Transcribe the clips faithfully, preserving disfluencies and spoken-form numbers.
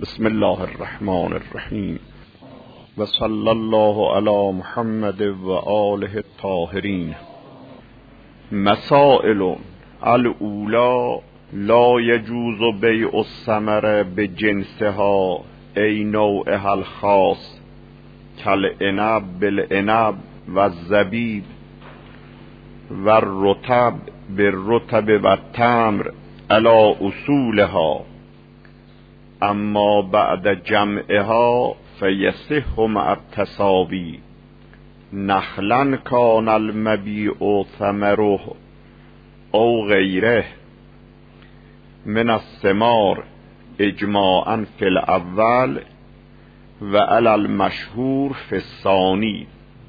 بسم الله الرحمن الرحیم و صلی الله علی محمد و آله الطاهرین. مسائل الاولا لا یجوز بیع الثمر بجنسها ای نوعها الخاص کالعنب بالعنب و الزبیب و الرطب بالرطب و التمر علی اصولها، اما بعد جمعها فیصح مع التساوی. نخلا کان المبیع ثمره او غیره من الثمار اجماعا فی الاول و علی المشهور فی الثانی.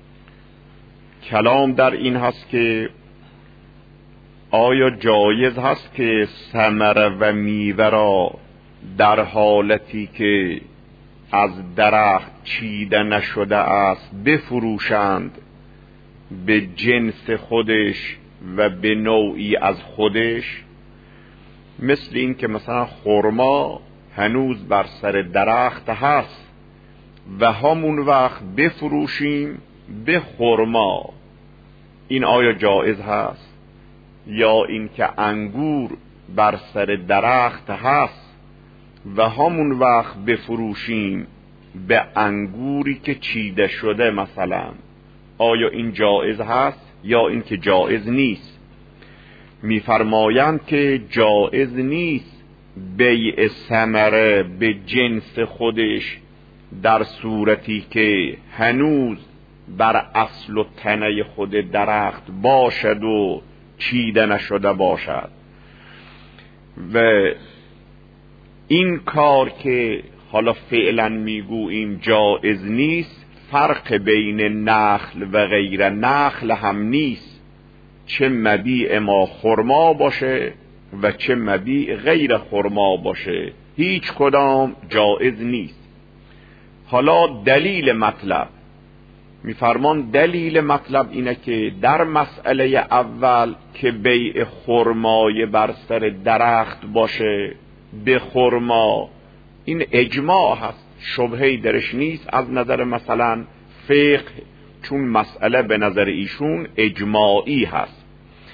کلام در این هست که آیا جایز هست که ثمره و میوه را در حالتی که از درخت چیده نشده است بفروشند به جنس خودش و به نوعی از خودش؟ مثل این که مثلا خرما هنوز بر سر درخت هست و همون وقت بفروشیم به خرما، این آیا جایز هست؟ یا این که انگور بر سر درخت هست و همون وقت بفروشیم به انگوری که چیده شده مثلا، آیا این جایز هست یا این که جایز نیست؟ میفرمایند که جایز نیست بیع ثمره به جنس خودش در صورتی که هنوز بر اصل و تنه خود درخت باشد و چیده نشده باشد. و این کار که حالا فعلا میگوییم جایز نیست، فرق بین نخل و غیر نخل هم نیست، چه مبیع ما خرما باشه و چه مبیع غیر خرما باشه، هیچ کدام جایز نیست. حالا دلیل مطلب میفرمان دلیل مطلب اینه که در مسئله اول که بیع خرمای بر سر درخت باشه به خرما، این اجماع هست، شبهه‌ای درش نیست از نظر مثلا فقه، چون مسئله به نظر ایشون اجماعی هست.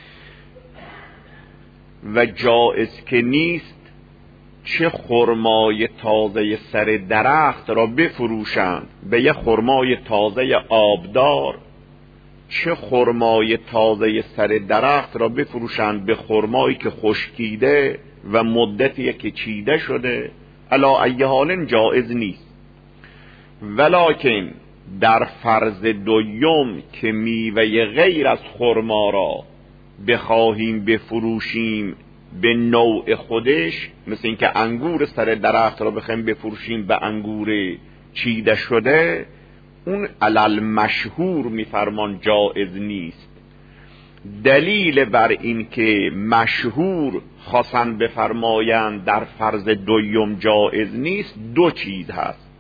و جایز که نیست چه خرمای تازه سر درخت را بفروشند به یه خرمای تازه آبدار، چه خرمای تازه سر درخت را بفروشند به خرمایی که خشکیده و مدتی که چیده شده، علا ای حال جایز نیست. ولکن در فرض دوم که میوه غیر از خرما را بخواهیم بفروشیم به نوع خودش، مثل اینکه انگور سر درخت را بخواهیم بفروشیم به انگور چیده شده، اون علل مشهور میفرمان جایز نیست. دلیل بر این که مشهور خواستن بفرمایند در فرض دوم جایز نیست دو چیز هست.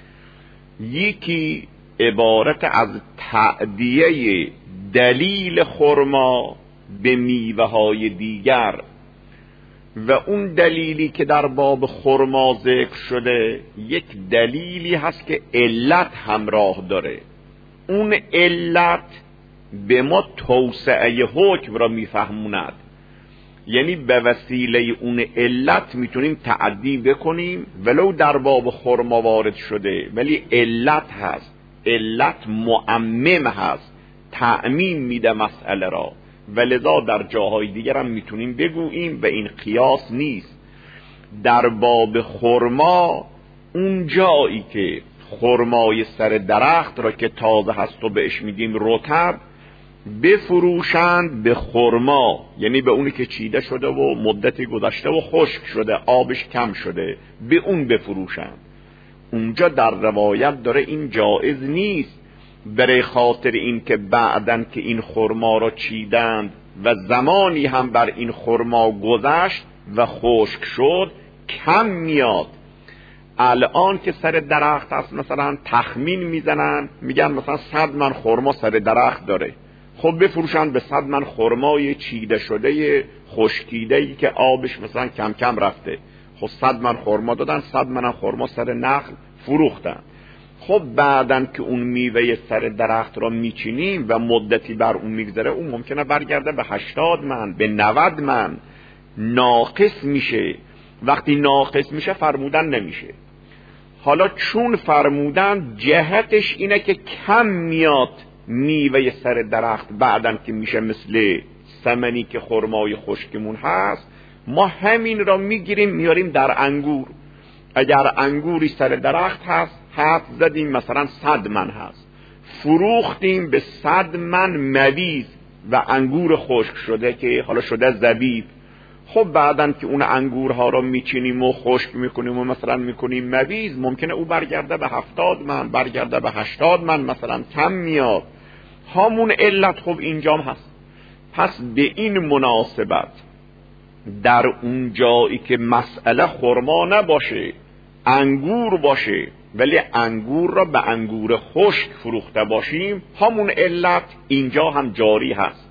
یکی عبارت از تعدیه دلیل خرما به میوه های دیگر، و اون دلیلی که در باب خرما ذکر شده یک دلیلی هست که علت همراه داره. اون علت به ما توسعه حکم را میفهموند، یعنی به وسیله اون علت میتونیم تعدی بکنیم، ولو در باب خرما وارد شده ولی علت هست، علت معمم هست، تعمیم میده مسئله را، ولذا در جاهای دیگر هم میتونیم بگوییم و این قیاس نیست. در باب خرما اون جایی که خرمای سر درخت را که تازه هست و بهش میگیم رطب بفروشند به خرما، یعنی به اونی که چیده شده و مدتی گذشته و خشک شده آبش کم شده به اون بفروشند، اونجا در روایت داره این جایز نیست، برای خاطر این که بعدن که این خرما را چیدند و زمانی هم بر این خرما گذشت و خشک شد کم میاد. الان که سر درخت هست مثلا تخمین میزنن میگن مثلا صد من خرما سر درخت داره، خب بفروشن به صد من خرمای چیده شده خشکیده‌ای که آبش مثلا کم کم رفته، خب صد من خرما دادن، صد منم خرما سر نخل فروختن. خب بعدن که اون میوه سر درخت را میچینیم و مدتی بر اون میگذره، اون ممکنه برگرده به هشتاد من، به نود من، ناقص میشه. وقتی ناقص میشه فرمودن نمیشه. حالا چون فرمودن جهتش اینه که کم میاد میوه سر درخت، بعدن که میشه مثل سمنی که خرمای خشکمون هست، ما همین را میگیریم میاریم در انگور. اگر انگوری سر درخت هست، حد زدیم مثلا صد من هست، فروختیم به صد من مویز و انگور خشک شده که حالا شده زبیب. خب بعدن که اون انگورها رو میچینیم و خشک میکنیم و مثلا میکنیم مویز، ممکنه او برگرده به هفتاد من، برگرده به هشتاد من، مثلا کم میاد. همون علت خب اینجام هست. پس به این مناسبت در اون جایی که مسئله خرما نباشه، انگور باشه، ولی انگور را به انگور خشک فروخته باشیم، همون علت اینجا هم جاری هست.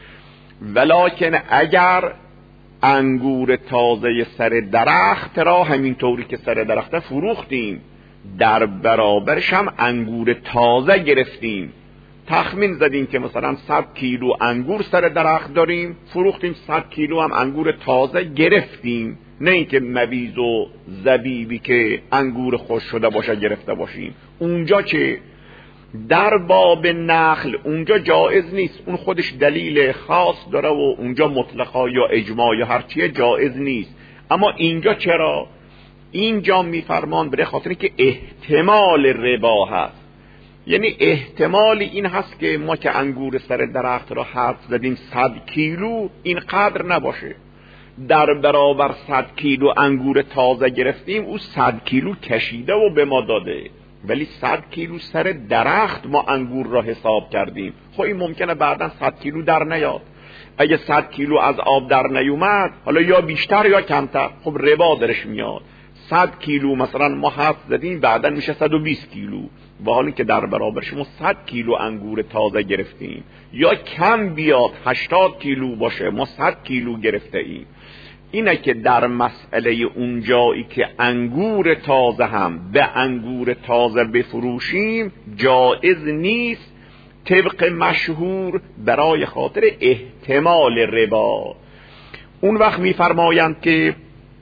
ولکن اگر انگور تازه سر درخت را همینطوری که سر درخت فروختیم، در برابرش هم انگور تازه گرفتیم، تخمین زدیم که مثلا صد کیلو انگور سر درخت داریم، فروختیم صد کیلو هم انگور تازه گرفتیم، نه اینکه مویز و زبیبی که انگور خوش شده باشه گرفته باشیم. اونجا که در باب نخل اونجا جایز نیست، اون خودش دلیل خاص داره و اونجا مطلقا یا اجماع یا هرچیه جایز نیست. اما اینجا چرا؟ اینجا میفرمان برای خاطر که احتمال ربا هست. یعنی احتمال این هست که ما که انگور سر درخت را حد زدیم صد کیلو، این قدر نباشه. در برابر صد کیلو انگور تازه گرفتیم، او صد کیلو کشیده و به ما داده، ولی صد کیلو سر درخت ما انگور را حساب کردیم. خب این ممکنه بعدا صد کیلو در نیاد. اگه صد کیلو از آب در نیومد، حالا یا بیشتر یا کمتر، خب ربا درش میاد. صد کیلو مثلا ما حد زدیم، بعدا میشه صد و بیست کیلو، و حالا که در برابرش ما صد کیلو انگور تازه گرفتیم. یا کم بیاد هشتاد کیلو باشه، ما صد کیلو گرفته ایم. اینه که در مسئله اونجایی که انگور تازه هم به انگور تازه بفروشیم جایز نیست، طبق مشهور، برای خاطر احتمال ربا. اون وقت میفرمایند که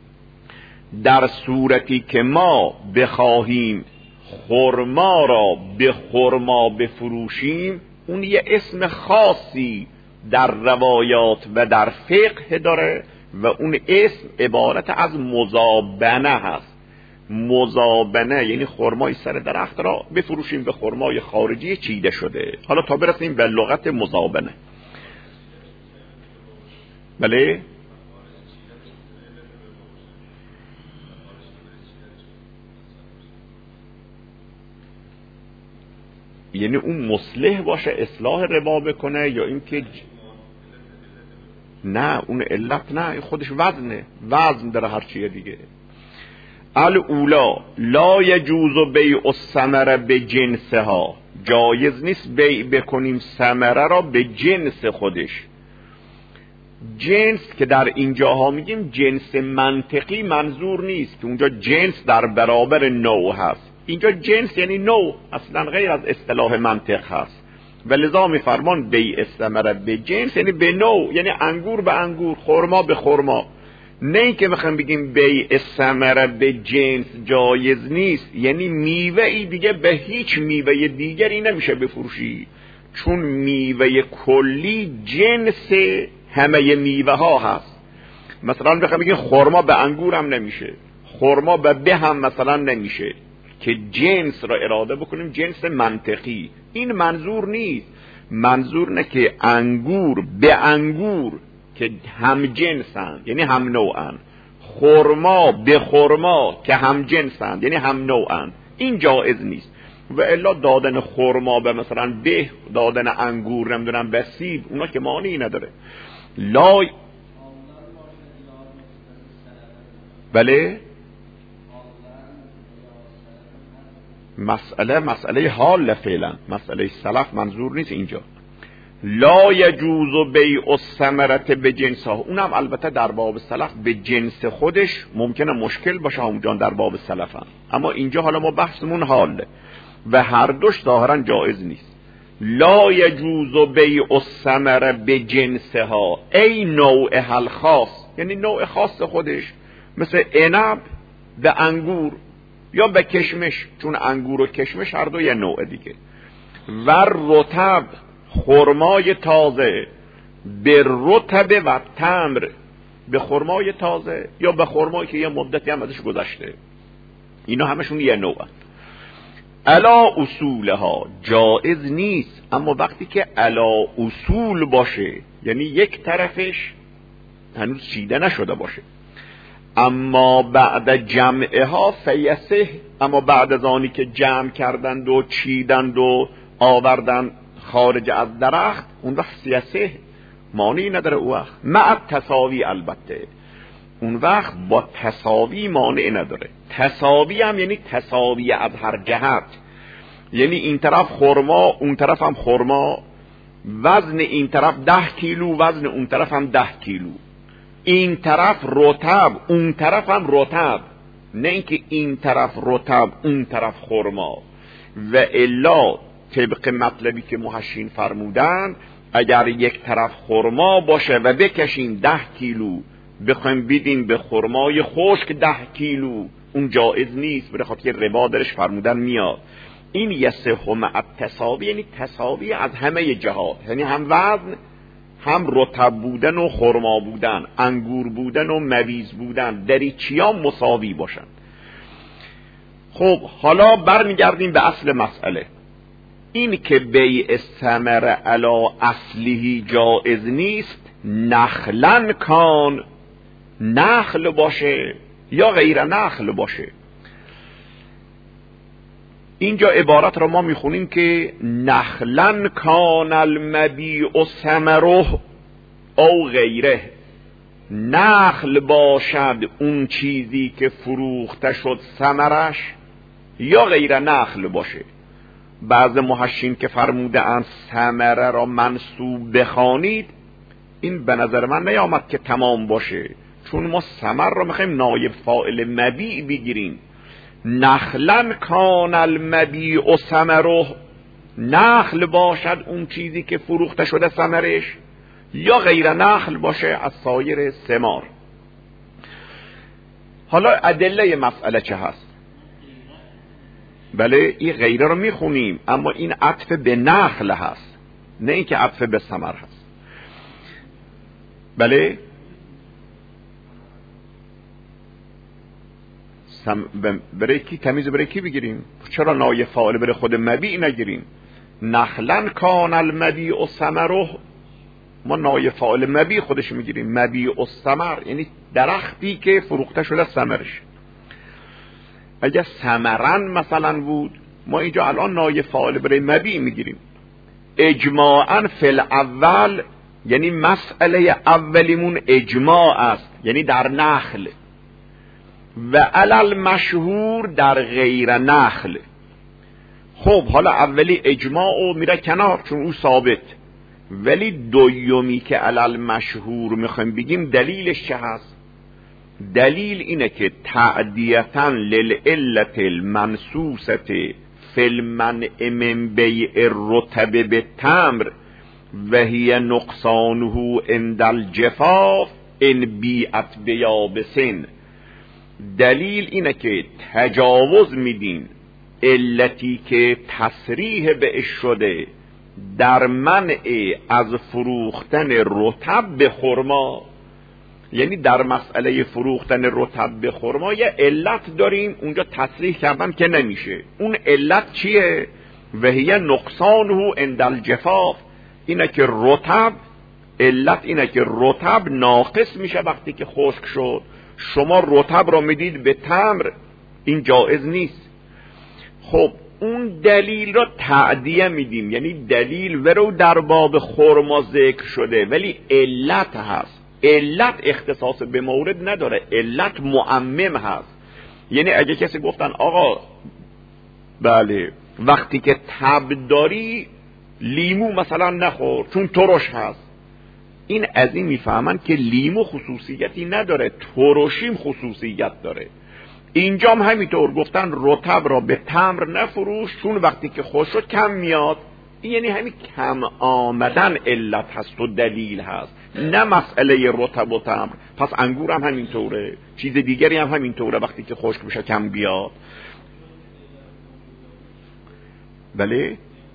در صورتی که ما بخواهیم خرما را به خرما بفروشیم، اون یه اسم خاصی در روایات و در فقه داره و اون اسم عبارت از مزابنه هست. مزابنه یعنی خرمای سر درخت را بفروشیم به خرمای خارجی چیده شده. حالا تا برسیم به لغت مزابنه. بله؟ یعنی اون مصلح باشه، اصلاح ربا بکنه، یا اینکه ج... نه اون علت نه، خودش وزنه، وزن داره هر چیه دیگه. الاولا لا یجوز بیع الثمره به جنسها، جایز نیست بیع بکنیم ثمره را به جنس خودش. جنس که در اینجاها میگیم جنس منطقی منظور نیست که اونجا جنس در برابر نوع هست. اینجا جنس یعنی نوع، اصلا غیر از اصطلاح منطق هست. و لذا میفرمان بیع الثمره به جنس یعنی به نوع، یعنی انگور به انگور، خرما به خرما. نه این که میخوایم بگیم بیع الثمره به جنس جایز نیست، یعنی میوه ای دیگه به هیچ میوه دیگری نمیشه بفروشی، چون میوه کلی جنس همه میوه ها هست. مثلا بخوام بگیم خرما به انگور هم نمیشه، خرما به به هم مثلا نمیشه، که جنس را اراده بکنیم جنس منطقی. این منظور نیست. منظور نه که انگور به انگور که هم جنسند یعنی هم نوعند، خرما به خرما که هم جنسند یعنی هم نوعند، این جایز نیست. و الا دادن خرما به مثلا به دادن انگور نمیدونم به سیب، اونا که معنی نداره. لا بله مسئله مسئله حال فعلا، مسئله سلف منظور نیست اینجا. لا یجوز بیع الثمره به جنسها، اونم البته در باب سلف به جنس خودش ممکنه مشکل باشه اونجا در باب سلف هم. اما اینجا حالا ما بحثمون حاله و هر دوش ظاهرا جایز نیست. لا یجوز بیع الثمره به جنسها ای نوعها الخاص، یعنی نوع خاص خودش، مثل عنب به انگور یا به کشمش، چون انگور و کشمش هر دو یه نوع دیگه. و رطب خرمای تازه، به رطب و تمر به خرمای تازه یا به خرمایی که یه مدتی هم ازش گذشته، اینا همشون یه نوع. علا اصولها جائز نیست، اما وقتی که علا اصول باشه، یعنی یک طرفش هنوز چیده نشده باشه. اما بعد جمعها فیسه، اما بعد از آنی که جمع کردند و چیدند و آوردن خارج از درخت، اون وقت سیاسه معنی نداره. اون وقت مع تساوی، البته اون وقت با تساوی مانع نداره. تساوی هم یعنی تساوی از هر جهت، یعنی این طرف خرما اون طرف هم خرما، وزن این طرف ده کیلو وزن اون طرف هم ده کیلو، این طرف رطب اون طرف هم رطب، نه اینکه این طرف رطب اون طرف خرما. و الا طبق مطلبی که محشین فرمودن، اگر یک طرف خرما باشه و بکشین ده کیلو بخوایم بیدین به خرمای خشک ده کیلو، اون جایز نیست، برای خاطر ربا درش فرمودن میاد. این یصح مع التساوی، یعنی تساوی از همه جهات، یعنی هم وزن، هم رطب بودن و خرما بودن، انگور بودن و مویز بودن، دریچیا مساوی باشن. خب حالا برمیگردیم به اصل مسئله. این که بیع ثمر علی اصلی جائز نیست، نخلن کان، نخل باشه یا غیر نخل باشه. اینجا عبارت را ما میخونیم که نخلن کان المبیع ثمره او غیره، نخل باشد اون چیزی که فروخته شد ثمرش یا غیر نخل باشه. بعض محشین که فرموده اند ثمره را منصوب بخوانید، این به نظر من نیامد که تمام باشه، چون ما ثمر را میخوایم نایب فاعل مبیع بگیریم. نخلن کان المبیع ثمره، نخل باشد اون چیزی که فروخته شده ثمرش یا غیر نخل باشه از سایر ثمار. حالا ادله مسئله چه هست؟ بله این غیره رو میخونیم، اما این عطف به نخل هست، نه اینکه عطف به ثمر هست. بله سم... برای کی تمیز برای کی بگیریم؟ چرا نایب فاعل برای خود مبیع نگیریم؟ نخلن کان المبیع ثمره، ما نایب فاعل مبیع خودش میگیریم. مبیع الثمر یعنی درختی که فروخته شده ثمرش. اگه ثمرن مثلا بود، ما اینجا الان نایب فاعل برای مبیع میگیریم. اجماعاً فی الاول، یعنی مسئله اولیمون اجماع است، یعنی در نخل، و علل مشهور در غیر نخل. خب حالا اولی اجماع و میره کنار چون او ثابت، ولی دویومی که علل مشهور میخوایم بگیم دلیلش چه هست؟ دلیل اینه که تعدیتا للعلت المنصوصت فی المنع من بیع الرطب بالتمر و هی نقصانه عند الجفاف ان بیعت بیابسن. دلیل اینه که تجاوز میدین علتی که تصریح بهش شده در منع از فروختن رطب به خرما، یعنی در مسئله فروختن رطب به خرما یه علت داریم اونجا تصریح کردن که نمیشه. اون علت چیه؟ و هی نقصانه عند الجفاف، اینه که رطب، علت اینه که رطب ناقص میشه وقتی که خشک شد. شما رطب را میدید به تمر، این جایز نیست. خب اون دلیل را تعدیه میدیم، یعنی دلیل ورو در باب خرما ذکر شده ولی علت هست. علت اختصاص به مورد نداره، علت معمم هست. یعنی اگه کسی گفتن آقا بله وقتی که تب داری لیمو مثلا نخور چون ترش هست. این از این میفهمن که لیمو خصوصیتی نداره، ترشیم خصوصیت داره. اینجام همینطور گفتن رطب را به تمر نفروش چون وقتی که خوش شد کم میاد. این یعنی همین کم آمدن علت هست و دلیل هست، نه مسئله رطب و تمر. پس انگور هم همینطوره، چیز دیگری هم همینطوره، وقتی که خشک بشه کم بیاد. بله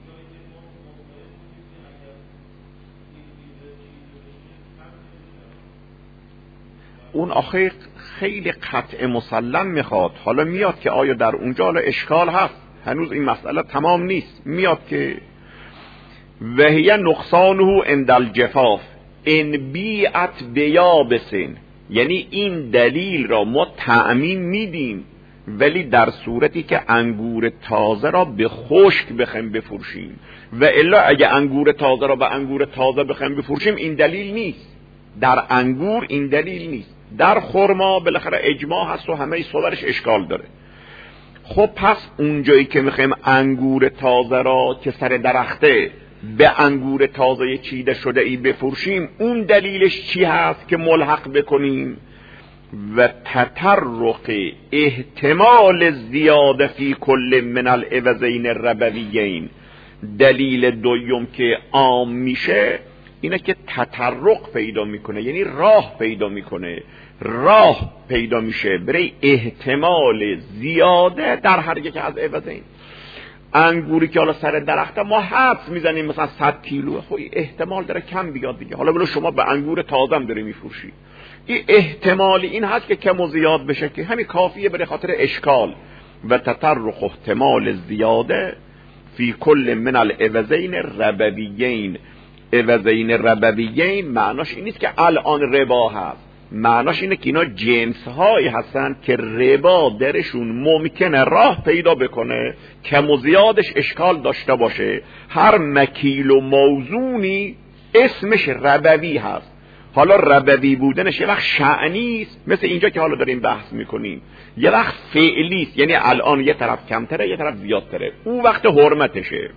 اون آخه خیلی قطع مسلم میخواد. حالا میاد که آیا در اونجا حالا اشکال هست، هنوز این مسئله تمام نیست. میاد که وهی نقصانه عند الجفاف ان بیعت بیابسن، یعنی این دلیل را ما تعمیم میدیم ولی در صورتی که انگور تازه را به خشک بخوایم بفروشیم، و الا اگه انگور تازه را به انگور تازه بخوایم بفروشیم این دلیل نیست. در انگور این دلیل نیست، در خرما بالاخره اجماع هست و همه صورش اشکال داره. خب پس اونجایی که میخوایم انگور تازه را که سر درخته به انگور تازه چیده شده ای بفروشیم، اون دلیلش چی هست که ملحق بکنیم؟ و تطرق احتمال زیاده فی کل من العوضین الربویین. دلیل دوم که عام میشه اینه که تطرق پیدا میکنه، یعنی راه پیدا میکنه، راه پیدا میشه برای احتمال زیاده در هر یک از عوضین. انگوری که حالا سر درخته ما حدس میزنیم مثلا صد کیلو، خب احتمال داره کم بیاد دیگه. حالا بلو شما به انگور تازه هم داره میفروشی، این احتمالی این هست که کم و زیاد بشه که همین کافیه برای خاطر اشکال. و تطرق احتمال زیاده فی کل من العوضین ربویین. عوضین ربویین معناش این نیست که الان ربا هست، معناش اینه که اینا جنس هایی هستن که ربا درشون ممکنه راه پیدا بکنه، کم و زیادش اشکال داشته باشه. هر مکیل و موزونی اسمش ربوی هست. حالا ربوی بودنش یه وقت شعنی است، مثل اینجا که حالا داریم بحث میکنیم، یه وقت فعلی است، یعنی الان یه طرف کمتره یه طرف زیادتره، اون وقت حرمتشه.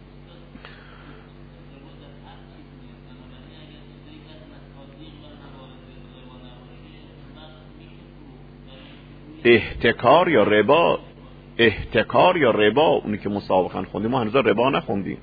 احتکار یا ربا، احتکار یا ربا، اونی که مسابقا خوندیم، ما هنوز ربا نخوندیم.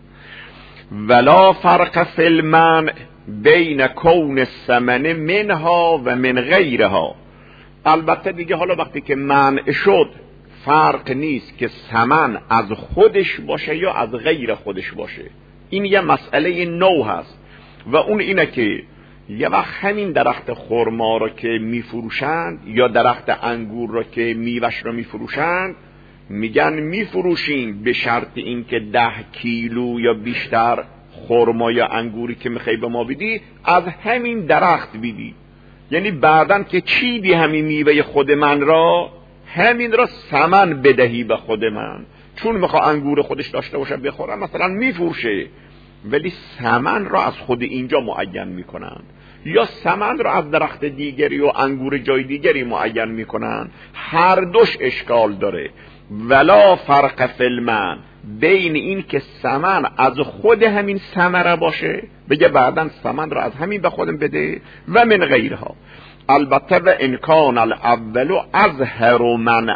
ولا فرق فی المنع بین کون الثمن منها و من غیرها. البته دیگه حالا وقتی که منع شد فرق نیست که ثمن از خودش باشه یا از غیر خودش باشه، این یه مسئله نو هست. و اون اینه که یه وقت همین درخت خرما رو که میفروشند یا درخت انگور رو که میوش رو میفروشند، میگن میفروشیم به شرط این که ده کیلو یا بیشتر خرما یا انگوری که میخوای به ما بدی از همین درخت بدی. یعنی بعدن که چیدی همین میوه خود من را، همین را ثمن بدهی به خود من، چون میخوا انگور خودش داشته باشه بخورم مثلا میفروشه، ولی ثمن را از خود اینجا معین میکنند یا ثمن را از درخت دیگری و انگور جای دیگری معین میکنند. هر دوش اشکال داره. ولا فرق فی المنع، بین این که ثمن از خود همین ثمره باشه بگه بعدن ثمن را از همین به خودم بده، و من غیرها. البته و انکان الاول اظهر من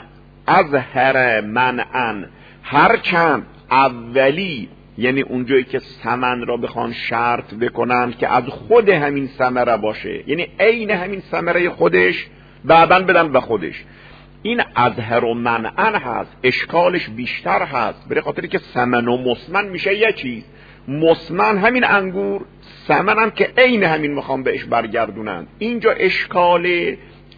اظهر منعن، هرچند اولی یعنی اونجایی که ثمن را بخوان شرط بکنن که از خود همین ثمره باشه، یعنی عین همین ثمره خودش بعدن بدن به خودش، این اظهر و منعن هست، اشکالش بیشتر هست، برای خاطری که ثمن و مسمن میشه یه چیز. مسمن همین انگور، ثمن هم که عین همین میخوام بهش برگردونن. اینجا اشکال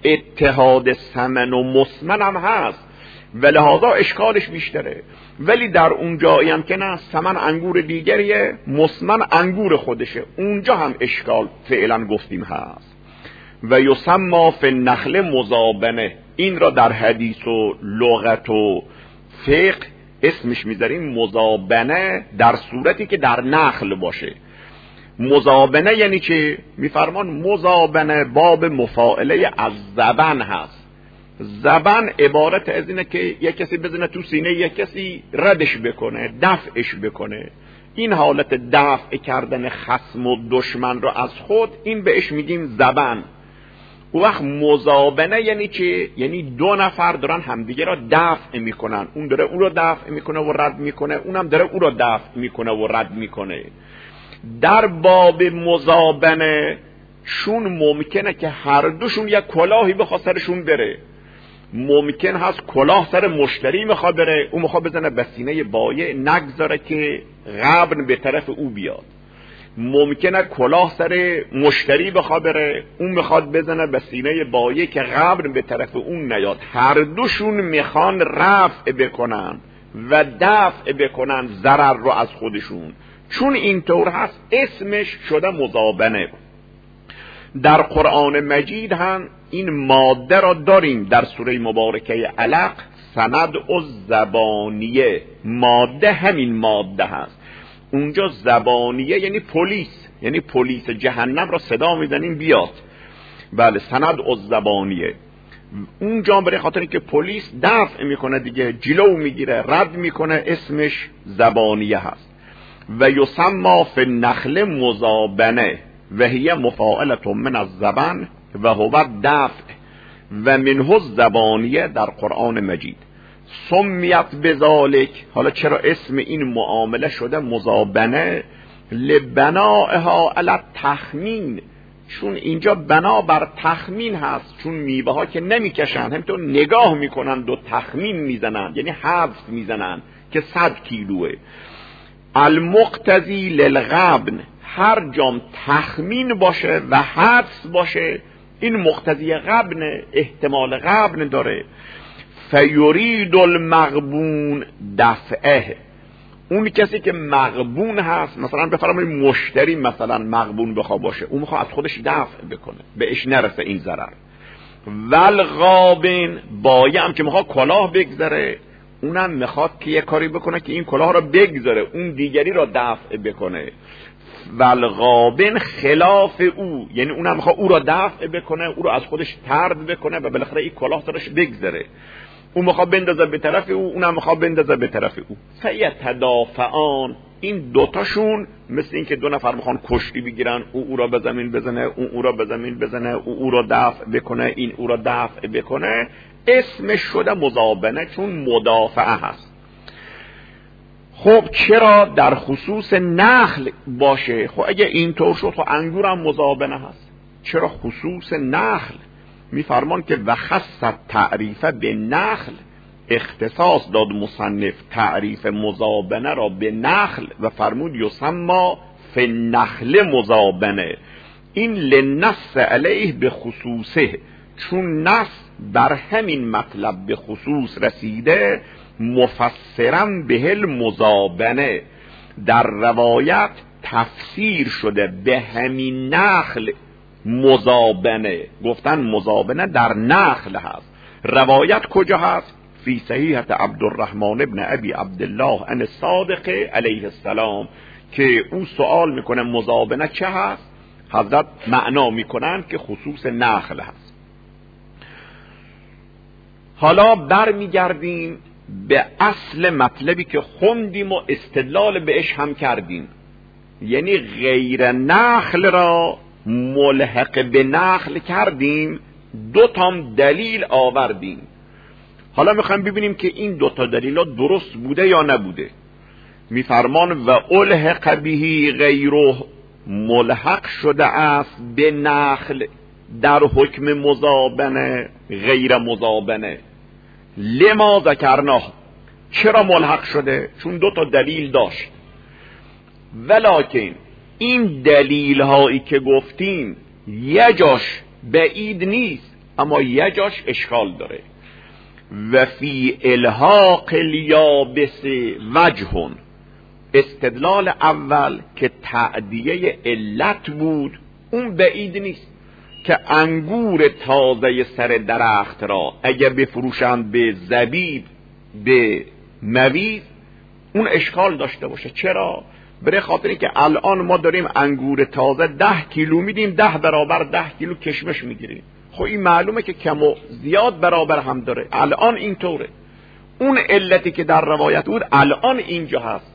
اتحاد ثمن و مسمن هم هست و لحاظا اشکالش بیشتره. ولی در اون جایی هم که نه، ثمن انگور دیگریه، مسمن انگور خودشه، اونجا هم اشکال فعلا گفتیم هست. و یسمى فی النخل مزابنه، این را در حدیث و لغت و فقه اسمش میذاریم مزابنه در صورتی که در نخل باشه. مزابنه یعنی چه؟ میفرمان مزابنه باب مفاعله از زبن هست. زبن عبارت از اینه که یک کسی بزنه تو سینه یک کسی ردش بکنه، دفعش بکنه. این حالت دفع کردن خصم و دشمن رو از خود، این بهش میگیم زبن. اون وقت مزابنه یعنی چی؟ یعنی دو نفر دارن همدیگه را دفع میکنن، اون داره اون رو دفع میکنه و رد میکنه، اونم داره اون رو دفع میکنه و رد میکنه. در باب مزابنه شون ممکنه که هر دوشون یک کلاهی بخواد سرشون بره. ممکن هست کلاه سر مشتری میخواد بره، اون میخواد بزنه به سینه بایع نگذاره که غبن به طرف او بیاد. ممکنه کلاه سر مشتری بخواد بره، اون میخواد بزنه به سینه بایع که غبن به طرف اون نیاد. هر دوشون میخوان رفع بکنن و دفع بکنن ضرر رو از خودشون. چون اینطور هست اسمش شده مزابنه. در قرآن مجید هم این ماده را داریم در سوره مبارکه علق، سند و زبانیه. ماده همین ماده هست. اونجا زبانیه یعنی پلیس، یعنی پلیس جهنم را صدا میزنیم بیاد. بله، سند و زبانیه. اونجا برای خاطر که پلیس دفع میکنه دیگه، جلو میگیره، رد میکنه، اسمش زبانیه هست. و یسمى فی النخل مزابنه و هی مفاعلة من الزبن و هو دفع و منه الزبانیه در قرآن مجید. سمیت بذالک، حالا چرا اسم این معامله شده مزابنه؟ لبنائها علی التخمین، چون اینجا بنا بر تخمین هست. چون میوه ها که نمیکشن، همینطور نگاه میکنن و تخمین میزنن، یعنی حدس میزنن که صد کیلوه. المقتضی للغبن، هر جام تخمین باشه و حدس باشه این مقتضی غبن، احتمال غبن داره. فیرید المغبون دفعه، اون کسی که مغبون هست، مثلا بفرمایید مشتری مثلا مغبون بخواه باشه، اون میخواد از خودش دفع بکنه، بهش نرسه این ضرر. والغابن بایع هم که میخواد کلاه بگذره، اونم میخواد که یه کاری بکنه که این کلاه را بگذاره، اون دیگری را دفع بکنه. والغابن خلاف او، یعنی اونم میخواد او را دفع بکنه، او را از خودش طرد بکنه و بالاخره این کلاه سرش بگذره. اون میخواد بندازه به طرف او، اونم میخواد بندازه به طرف او. فیتدافعان، این دوتاشون مثل این که دو نفر میخوان کشتی بگیرن، او او را به زمین بزنه، او او را به زمین بزنه، او او را دفع بکنه، این او را دفع بکنه. اسمش شده مزابنه چون مدافعه هست. خب چرا در خصوص نخل باشه؟ خب اگه اینطور شد خب انگور هم مزابنه هست. چرا خصوص نخل؟ میفرمان که وخص تعریف به نخل، اختصاص داد مصنف تعریف مزابنه را به نخل و فرمود یسمى فی النخل مزابنه. این لنص علیه به خصوصه، چون نص بر همین مطلب به خصوص رسیده. مفسرا به المزابنه، در روایت تفسیر شده به همین نخل مزابنه، گفتن مزابنه در نخل هست. روایت کجا هست؟ فی صحیحة عبدالرحمن ابن ابی عبدالله عن الصادق علیه السلام، که او سوال میکنه مزابنه چه هست؟ حضرت معنا میکنن که خصوص نخل هست. حالا برمیگردیم به اصل مطلبی که خوندیم و استدلال بهش هم کردیم، یعنی غیر نخل را ملحق به نخل کردیم، دو تام دلیل آوردیم. حالا میخوایم ببینیم که این دو تا دلیل ها درست بوده یا نبوده. میفرمان و الحق بهی غیره، ملحق شده است به نخل در حکم مزابنه غیر مزابنه. لما ذکرناه، چرا ملحق شده؟ چون دو تا دلیل داشت. ولکن این دلیل هایی که گفتیم یه جاش بعید نیست، اما یه جاش اشکال داره. و فی الحاق الیابس وجهون، استدلال اول که تعدیه علت بود اون بعید نیست، که انگور تازه سر درخت را اگر بفروشند به زبیب به مویز اون اشکال داشته باشه. چرا؟ برای خاطری که الان ما داریم انگور تازه ده کیلو میدیم، ده برابر ده کیلو کشمش میگیریم. خب این معلومه که کم و زیاد برابر هم داره، الان اینطوره. اون علتی که در روایت بود الان اینجا هست.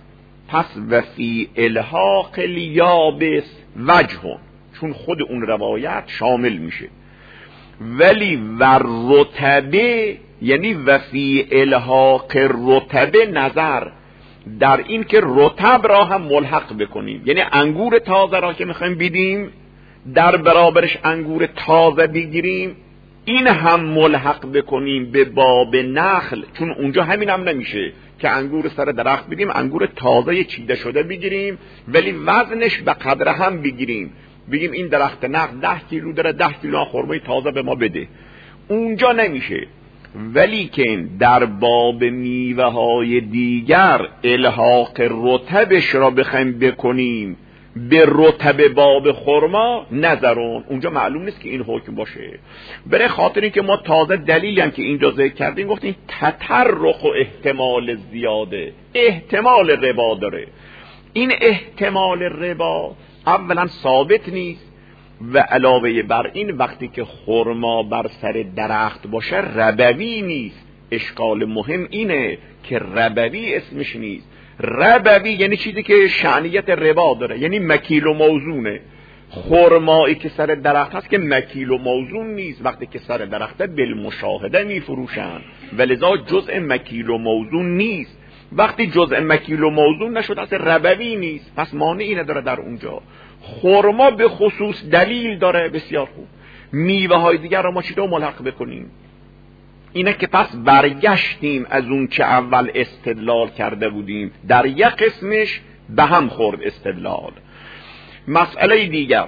پس و فی الحاق الیابس وجه، چون خود اون روایت شامل میشه. ولی و رطبه یعنی و فی الحاق رطبه نظر در این که رطب را هم ملحق بکنیم، یعنی انگور تازه را که میخوایم بیدیم در برابرش انگور تازه بگیریم، این هم ملحق بکنیم به باب نخل، چون اونجا همین هم نمیشه که انگور سر درخت بدیم انگور تازه چیده شده بگیریم ولی وزنش به قدر هم بگیریم، بگیم این درخت نخل ده کیلو داره، ده کیلو خرمه تازه به ما بده، اونجا نمیشه. ولی که در باب میوه های دیگر الحاق رطبش را بخوایم بکنیم به رطب باب خرما نظرون، اونجا معلوم نیست که این حکم باشه. برای خاطر این که ما تازه دلیلی هم که اینجا ذکر کردیم گفتیم تطرق و احتمال زیاده، احتمال ربا داره. این احتمال ربا اولا ثابت نیست و علاوه بر این وقتی که خرما بر سر درخت باشه ربوی نیست. اشکال مهم اینه که ربوی اسمش نیست. ربوی یعنی چیزی که شأنیت ربا داره، یعنی مکیل و موزونه. خرمایی که سر درخت هست که مکیل و موزون نیست، وقتی که سر درخته بالمشاهده میفروشن ولذا جزء مکیل و موزون نیست. وقتی جزء مکیل و موزون نشد اصلا ربوی نیست، پس مانعی نداره در اونجا. خرما به خصوص دلیل داره. بسیار خوب، میوه های دیگر را ما چی رو ملحق بکنیم؟ اینه که پس برگشتیم از اون که اول استدلال کرده بودیم، در یک قسمش به هم خورد استدلال. مسئله دیگر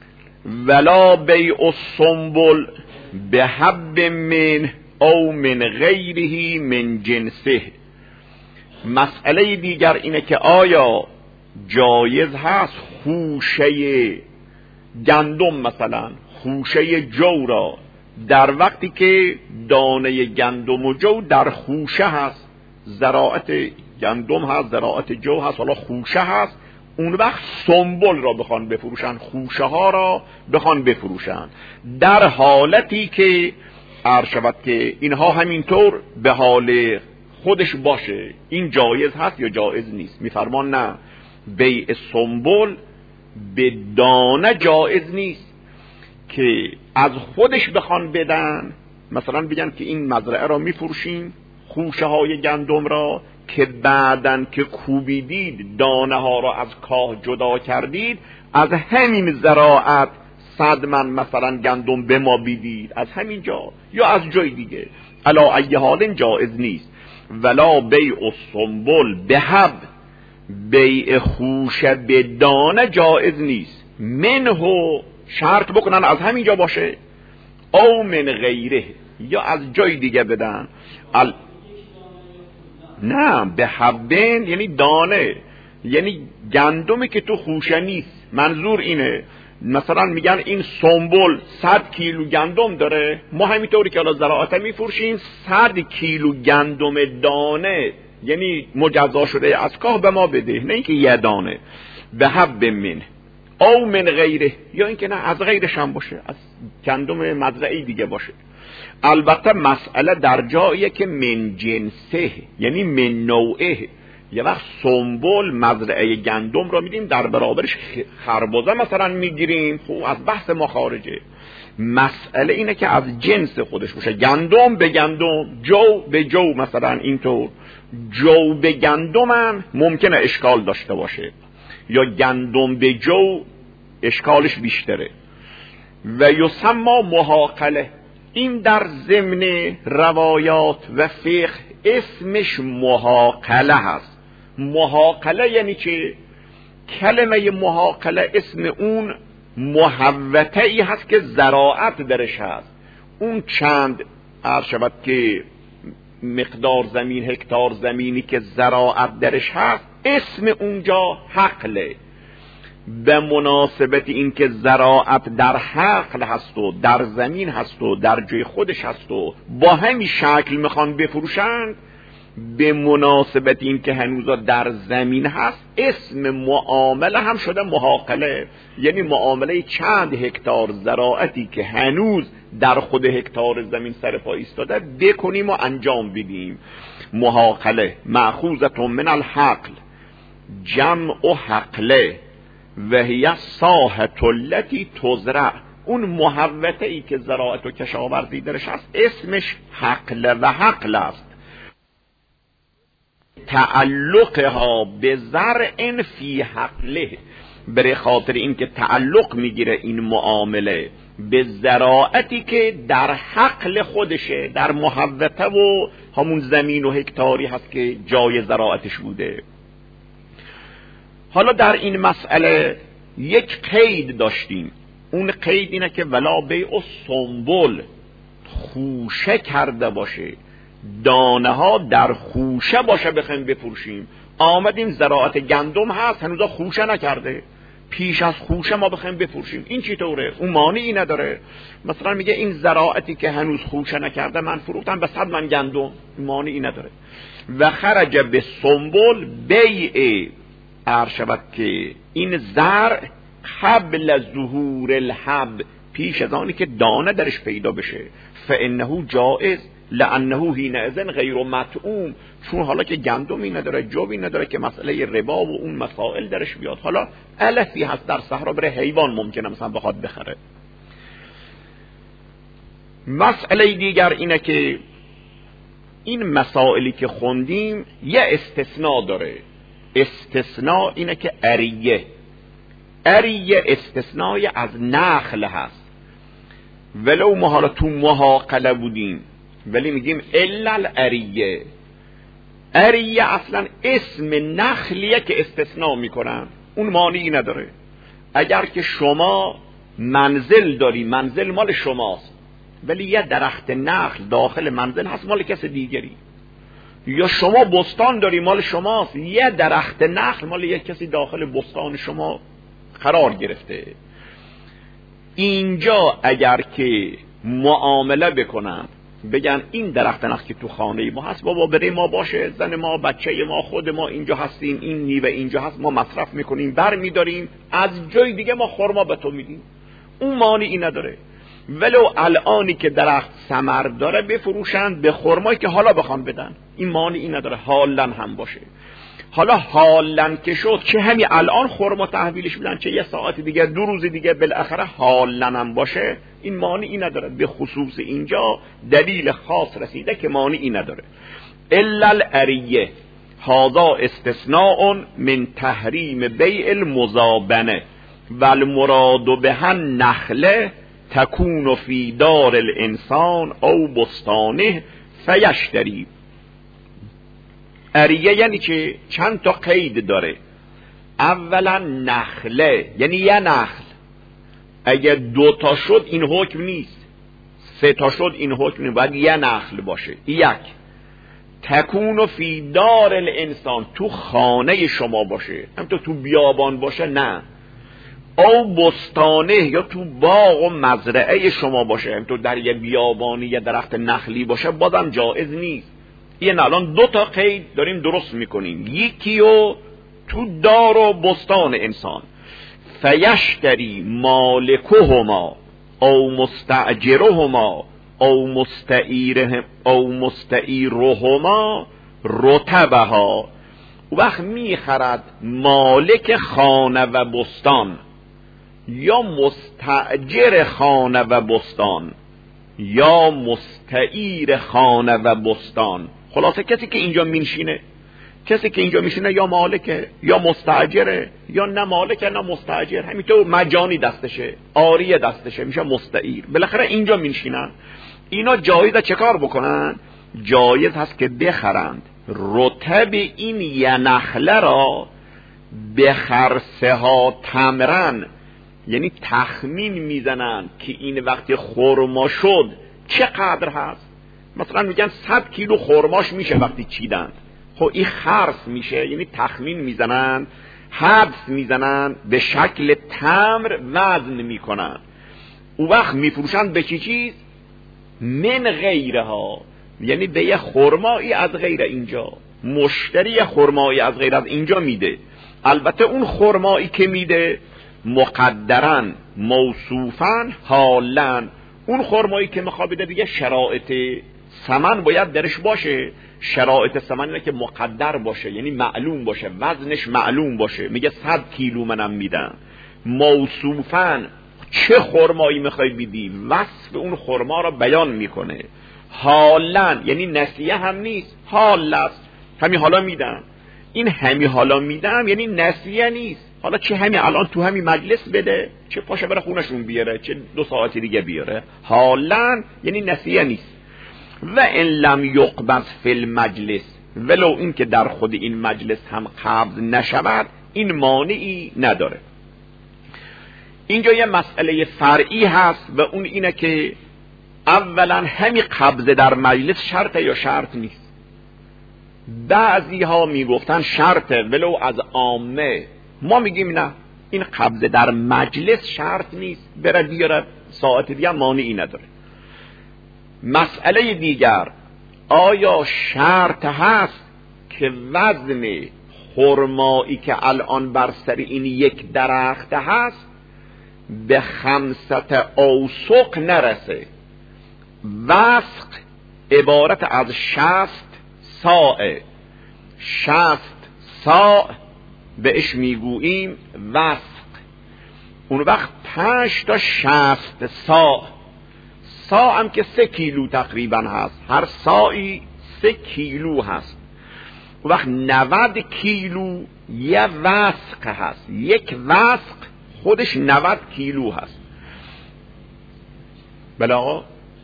ولا بیع السنبل به حب من او من غیره من جنسه. مسئله دیگر اینه که آیا جایز هست خوشه گندم مثلا خوشه جو را در وقتی که دانه گندم و جو در خوشه هست، زراعت گندم هست، زراعت جو هست، حالا خوشه هست، اون وقت سنبل را بخوان بفروشن، خوشه ها را بخوان بفروشن، در حالتی که عرشبت که اینها همینطور به حال خودش باشه، این جایز هست یا جایز نیست؟ میفرمان نه، بیع سنبل به دانه جایز نیست که از خودش بخوان بدن، مثلا بگن که این مزرعه را میفروشیم خوشه های گندم را که بعدن که کوبیدید دانه ها را از کاه جدا کردید از همین زراعت صد من مثلا گندم به ما بیدید از همین جا یا از جای دیگه، علا ای حال جایز نیست. ولا بیع السنبل به حب، بیع خوشه به دانه جایز نیست. منهو شرط بکنن از همین جا باشه، او من غیره یا از جای دیگه بدن. ال... نه به حبن یعنی دانه، یعنی گندمی که تو خوشه نیست. منظور اینه مثلا میگن این سنبل صد کیلو گندم داره، ما همینطوری که الان زراعت میفروشیم صد کیلو گندم دانه یعنی مجزا شده از کاه به ما بده، نه اینکه یه دانه. به حب من او من غیره یا اینکه نه از غیرش هم باشه، از گندم مزرعی دیگه باشه. البته مسئله در جاییه که من جنسه یعنی من نوعه. یه وقت سنبل مزرعه گندم رو میدیم در برابرش خربزه مثلا میگیریم، خب از بحث ما خارجه. مسئله اینه که از جنس خودش باشه، گندم به گندم، جو به جو، مثلا اینطور جو به گندم هم ممکنه اشکال داشته باشه یا گندم به جو اشکالش بیشتره. و یسمى محاقله، این در ضمن روایات و فقه اسمش محاقله هست. محاقله یعنی چه؟ کلمه محاقله اسم اون محوطه ای هست که زراعت درش هست. اون چند عرض شود که مقدار زمین، هکتار زمینی که زراعت درش هست اسم اونجا حقله. به مناسبت این که زراعت در حقل هست و در زمین هست و در جای خودش هست و با همین شکل میخوان بفروشند، به مناسبت این که هنوزا در زمین هست اسم معامله هم شده محاقله، یعنی معامله چند هکتار زراعتی که هنوز در خود هکتار زمین سر پا ایستاده بکنیم و انجام بدیم. محاقله مأخوذة من الحقل، جمع و حقله و هی ساحت التی تزرع. اون محوطه ای که زراعت و کشاورزی درش هست اسمش حقله و حقل است. تعلقها به زرع فی حقله، برای خاطر این که تعلق میگیره این معامله به زراعتی که در حقل خودشه، در محوطه و همون زمین و هکتاری هست که جای زراعتش بوده. حالا در این مسئله یک قید داشتیم، اون قید اینه که ولا بیع و سنبل، خوشه کرده باشه، دانه ها در خوشه باشه بخوایم بفروشیم. آمدیم زراعت گندم هست هنوز خوشه نکرده، پیش از خوشه ما بخوایم بفروشیم، این چی طوره؟ اون مانعی نداره. مثلا میگه این زراعتی که هنوز خوشه نکرده من فروختم به صد من گندم، مانعی نداره. و خرج به سنبل بیع، عرشبت که این زرع قبل ظهور الحب، پیش از آنی که دانه درش پیدا بشه، فانه جائز لانه حینئذ غیر مطعوم، چون حالا که گندمی نداره، جوی نداره که مسئله ربا و اون مسائل درش بیاد. حالا علفی هست در صحرا بره حیوان ممکنه مثلا بخواد بخره. مسئله دیگر اینه که این مسائلی که خوندیم یه استثناء داره. استثناء اینه که اریه، اریه استثنای از نخل هست. ولو ما حالا تو محاقله بودیم ولی میگیم الا الاریه. اریه اصلا اسم نخلیه که استثناء میکنن، اون مانعی نداره. اگر که شما منزل داری، منزل مال شماست ولی یه درخت نخل داخل منزل هست مال کس دیگری، یا شما بستان داری مال شماست، یه درخت نخل مال یک کسی داخل بستان شما قرار گرفته، اینجا اگر که معامله بکنن بگن این درخت نخل که تو خانه ما هست بابا بره ما باشه، زن ما، بچه ما، خود ما اینجا هستیم، این میوه اینجا هست، ما مصرف میکنیم، بر میداریم، از جای دیگه ما خرما به تو میدیم، اون مانعی نداره. ولو الانی که درخت ثمر داره بفروشند به خرمایی که حالا بخوان بدن، این مانعی نداره، حالن هم باشه. حالا حالن که شد چه همین الان خرما تحویلش بدن، چه یه ساعت دیگه، دو روز دیگه، بالاخره حالن هم باشه، این مانعی نداره. به خصوص اینجا دلیل خاص رسیده که مانعی نداره. الا الاریه هذا استثناء من تحریم بیع المزابنه و المراد بها النخله تکون فی دار الانسان او بستانه فیشتری. اریه یعنی که چند تا قید داره. اولا نخله یعنی یه نخل، اگه دو تا شد این حکم نیست، سه تا شد این حکم نیست، باید یه نخل باشه. یک، تکون فی دار الانسان، تو خانه شما باشه، هم تو تو بیابان باشه نه، او بستانه یا تو باغ و مزرعه شما باشه، هم تو در یه بیابانی یه درخت نخلی باشه، بازم جایز نیست. این الان دو تا قید داریم درست میکنیم، یکیو تو دار و بستان انسان. فیشتری مالکهما او مستاجرهما او مستعیرهم او مستعیرهما رطبها. وقت میخرد مالک خانه و بستان یا مستاجر خانه و بستان یا مستعیر خانه و بستان. خلاصه کسی که اینجا میشینه، کسی که اینجا میشینه یا مالکه یا مستاجره، یا نه مالکه نه مستاجر، همینطور مجانی دستشه، آریه دستشه، میشه مستعیر. بالاخره اینجا میشینن. اینا جایزه چه کار بکنن؟ جایز هست که بخرند رطب این یه نخله را به خرسه ها تمرن، یعنی تخمین میزنن که این وقتی خرما شد چقدر هست. مثلا میگن صد کیلو خرماش میشه وقتی چیدن، خب این خرس میشه، یعنی تخمین میزنن، حدس میزنن، به شکل تمر وزن میکنن، او وقت میفروشن به چی چیز؟ من غیرها، یعنی به یه خرمایی از غیر اینجا، مشتری خرمایی از غیر از اینجا میده. البته اون خرمایی که میده مقدرن موصوفن حالن، اون خرمایی که میخواد بده دیگه شرایط سمن باید درش باشه. شرایط سمن اینه که مقدر باشه، یعنی معلوم باشه، وزنش معلوم باشه. میگه صد کیلو منم میدم. موصوفاً چه خرمایی میخوای بدی، وصف اون خرما را بیان میکنه. حالا یعنی نسیه هم نیست، حال است، همین حالا میدم. این همین حالا میدم یعنی نسیه نیست. حالا چه همین الان تو همین مجلس بده، چه پاشه بره خونشون بیاره، چه دو ساعت دیگه بیاره. حالا یعنی نسیه نیست. و ان لم یقبض فی المجلس، ولو این که در خود این مجلس هم قبض نشود، این مانعی نداره. اینجا یه مسئله فرعی هست و اون اینه که اولا همین قبض در مجلس شرطه یا شرط نیست. بعضی ها میگفتن شرطه ولو از عامه، ما میگیم نه، این قبض در مجلس شرط نیست، بره بیاره ساعت دیگه مانعی نداره. مسئله دیگر، آیا شرط هست که وزن خرمایی که الان بر سر این یک درخت هست به خمسط اوسق نرسه؟ وسق عبارت از شست ساعه، شست ساع بهش میگوییم وسق. اون وقت پنج تا شست ساع، ساع هم که سه کیلو تقریبا هست، هر ساعی سه کیلو هست. اون وقت نود کیلو یه وسق هست، یک وسق خودش نود کیلو هست. بله آقا،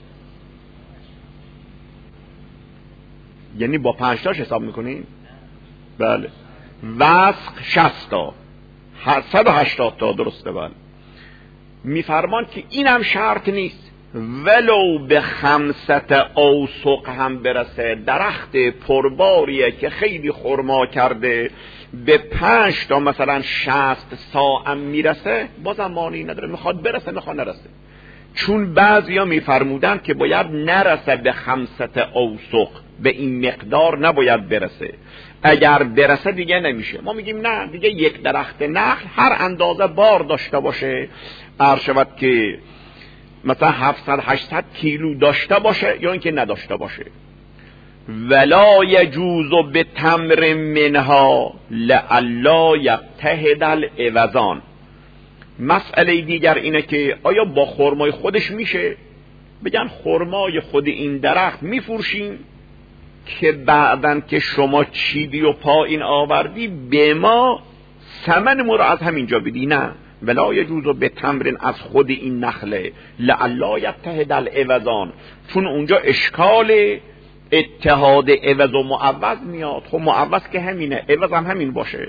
یعنی با پنج تاش حساب میکنیم؟ بله. وسق شصت تا، صد و هشتاد تا، درسته. بله. میفرمان که این هم شرط نیست، ولو به خمسط اوسق هم برسه، درخت پرباریه که خیلی خرما کرده، به پنج تا مثلا شصت ساعت میرسه، بازم مانعی نداره، میخواد برسه میخواد نرسه. چون بعضیا میفرمودن که باید نرسه به خمسط اوسق، به این مقدار نباید برسه، اگر برسه دیگه نمیشه. ما میگیم نه، دیگه یک درخت نخل هر اندازه بار داشته باشه، عرض شود که مثلا هفتصد هشتصد کیلو داشته باشه یا اینکه نداشته باشه. ولا یجوز به تمر منها لعلا یتحد العوضان. مسئله دیگر اینه که آیا با خرمای خودش میشه؟ بگن خرمای خود این درخت میفروشیم که بعدن که شما چیدی و پایین آوردی به ما ثمن ما رو از همینجا بدی. نه، ولا یجوز به تمرین از خود این نخله لعلا یتحد العوضان، چون اونجا اشکال اتحاد عوض و معوض میاد. خب معوض که همینه، عوض هم همین باشه.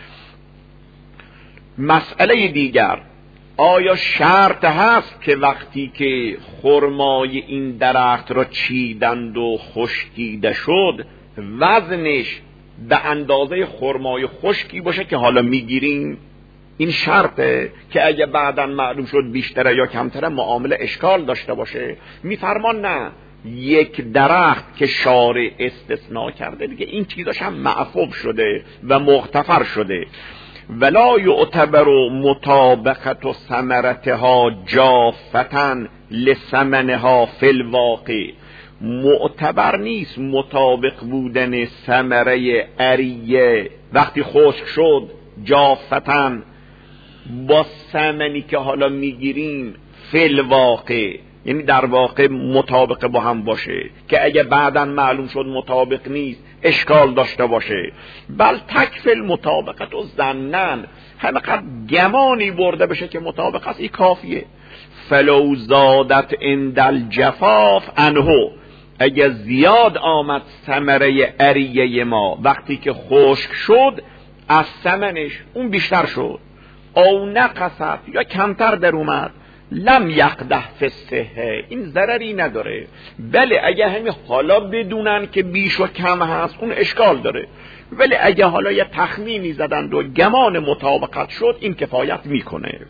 مسئله دیگر، آیا شرط هست که وقتی که خرمای این درخت را چیدند و خشکیده شد وزنش به اندازه خرمای خشکی باشه که حالا میگیریم؟ این شرطه که اگه بعداً معلوم شد بیشتره یا کمتره معامله اشکال داشته باشه. میفرمان نه، یک درخت که شارع استثناء کرده دیگه این چیزاش هم معفوف شده و مغتفر شده. ولا یعتبر مطابقت ثمرتها جافتن لثمنها فی الواقع. معتبر نیست مطابق بودن ثمره عریه وقتی خشک شد جافتن با ثمنی که حالا میگیریم فی الواقع، یعنی در واقع مطابق با هم باشه که اگه بعداً معلوم شد مطابق نیست اشکال داشته باشه. بل تکفل مطابقت و زنن، همقدر گمانی برده بشه که مطابق است، این کافیه. فلو زادت اندل جفاف انهو، اگه زیاد آمد ثمره عریه ما وقتی که خشک شد از ثمنش اون بیشتر شد، او نقصت یا کمتر در اومد، لم یقدح فی الصحه، این ضرری نداره. بله اگه همین حالا بدونن که بیش و کم هست اون اشکال داره، ولی اگه حالا یه تخمینی زدند و گمان مطابقت شد این کفایت میکنه.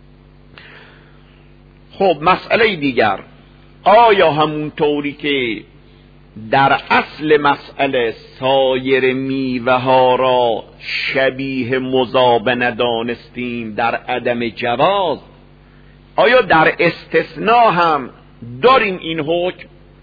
خب مسئله دیگر، آیا همون طوری که در اصل مسئله سایر میوه ها را شبیه مزابنه دانستیم در عدم جواز، آیا در استثناء هم داریم این حکم؟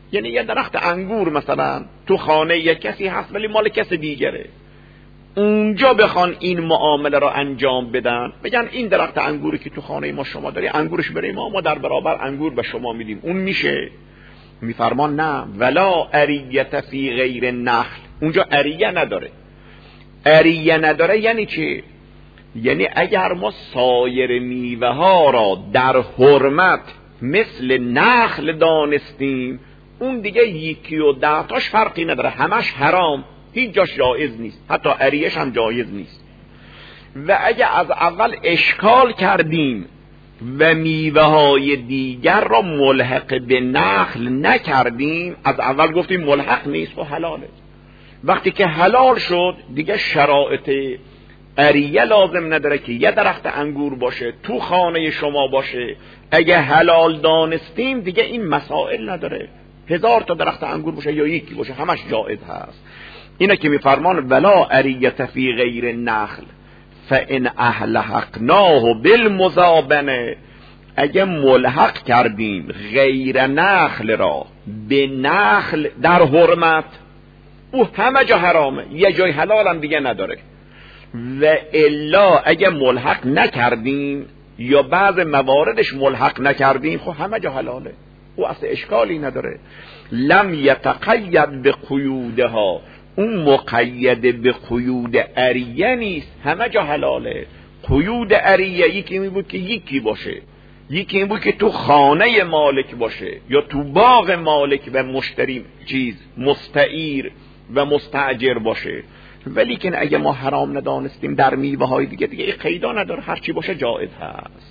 یعنی یه درخت انگور مثلا تو خانه یک کسی هست ولی مال کس دیگره، اونجا بخوان این معامله را انجام بدن، بگن این درخت انگوری که تو خانه ما شما داری انگورش برای ما، ما در برابر انگور به شما میدیم، اون میشه؟ میفرمان نه، ولا اریت فی غیر نخل. اونجا اریه نداره. اریه نداره یعنی چی؟ یعنی اگر ما سایر میوه ها را در حرمت مثل نخل دانستیم، اون دیگه یکی و ده تاش فرقی نداره، همش حرام، هیچ جاش جایز نیست، حتی اریش هم جایز نیست. و اگه از اول اشکال کردیم و میوه های دیگر را ملحق به نخل نکردیم، از اول گفتیم ملحق نیست و حلاله، وقتی که حلال شد دیگه شرایط اریه لازم نداره که یه درخت انگور باشه تو خانه شما باشه. اگه حلال دانستیم دیگه این مسائل نداره، هزار تا درخت انگور باشه یا یکی باشه همش جایز هست. اینه که میفرمان ولا اریت فی غیر نخل فان احلحقناه بالمزابنه، اگه ملحق کردیم غیر نخل را به نخل در حرمت، او همه جا حرامه، یه جای حلال هم دیگه نداره. و الا اگه ملحق نکردیم یا بعض مواردش ملحق نکردیم، خب همه جا حلاله، او اصلا اشکالی نداره. لم یتقید به قیودها، اون مقید به قیود اریه نیست، همه جا حلاله. قیود اریه یکی می بود که یکی باشه، یکی این بود که تو خانه مالک باشه یا تو باغ مالک و مشتری چیز مستعیر و مستاجر باشه. ولی که اگه ما حرام ندانستیم در میوه های دیگه دیگه این قیدا نداره، هر چی باشه جایز هست.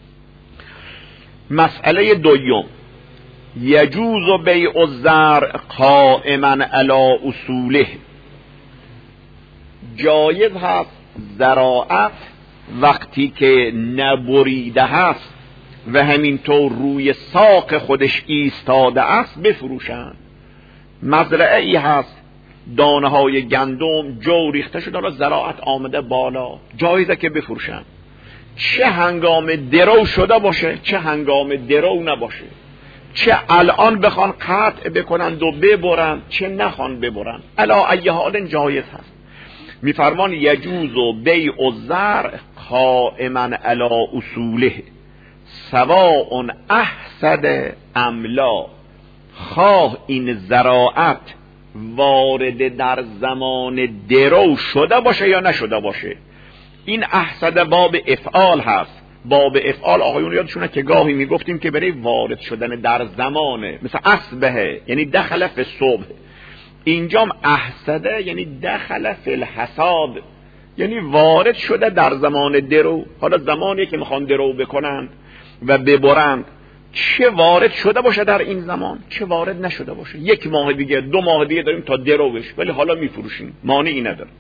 مسئله دوم، یجوز بیع الزرع قائما علی اصوله، جایز هست زراعت وقتی که نبریده هست و همینطور روی ساق خودش ایستاده است بفروشن. مزرعه ای هست دانه های گندم جو ریخته شده را زراعت آمده بالا، جایزه که بفروشن، چه هنگام درو شده باشه چه هنگام درو نباشه، چه الان بخوان قطع بکنند و ببرن چه نخوان ببرن، علا ای حال جایز هست. میفرمان یجوز بیع الزرع قائما علی اصوله سواء احسد ام لا، خواه این زراعت وارد در زمان درو شده باشه یا نشده باشه. این احسد باب افعال هست. باب افعال آقایون یادشونه که گاهی میگفتیم که برای وارد شدن در زمانه، مثل اصبه یعنی دخل فی صبح، اینجام احسده یعنی دخل فی الحساد، یعنی وارد شده در زمان درو. حالا زمانی که میخوان درو بکنند و ببرند، چه وارد شده باشه در این زمان چه وارد نشده باشه، یک ماه دیگه دو ماه دیگه داریم تا درو بشه ولی حالا میفروشیم، مانعی نداره.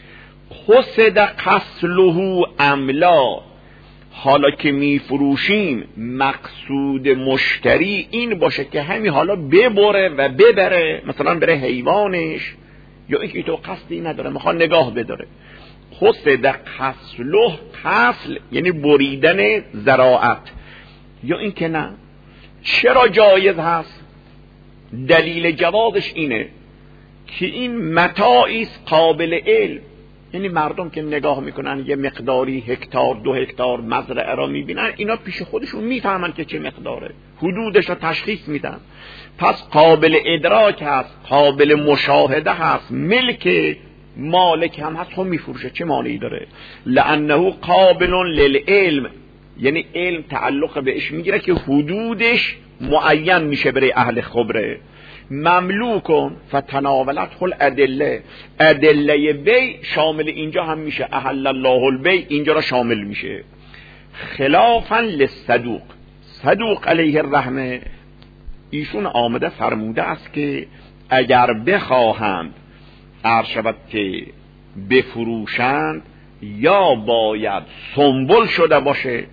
قصد قسله املا، حالا که میفروشیم مقصود مشتری این باشه که همین حالا ببره و ببره، مثلا بره حیوانش، یا اینکه تو قصدی نداره میخواد نگاه بداره. قصد قسله، قسل یعنی بریدن زراعت، یا اینکه نه. چرا جایز هست؟ دلیل جوازش اینه که این متاعی است قابل علم، یعنی مردم که نگاه میکنن یه مقداری هکتار دو هکتار مزرعه را میبینن، اینا پیش خودشون میفهمن که چه مقداره، حدودش را تشخیص میدن، پس قابل ادراک هست، قابل مشاهده هست، ملک مالک هم هست، خب میفروشه، چه مانعی داره؟ لانه قابل للعلم، یعنی علم تعلق بهش میگیره که حدودش معین میشه برای اهل خبره. مملوکن فتناولت خل ادله، ادله بی شامل اینجا هم میشه، احل الله البی اینجا را شامل میشه. خلافا للصدوق، صدوق علیه الرحمه ایشون آمده فرموده است که اگر بخواهند عرض شود که بفروشند، یا باید سنبل شده باشه،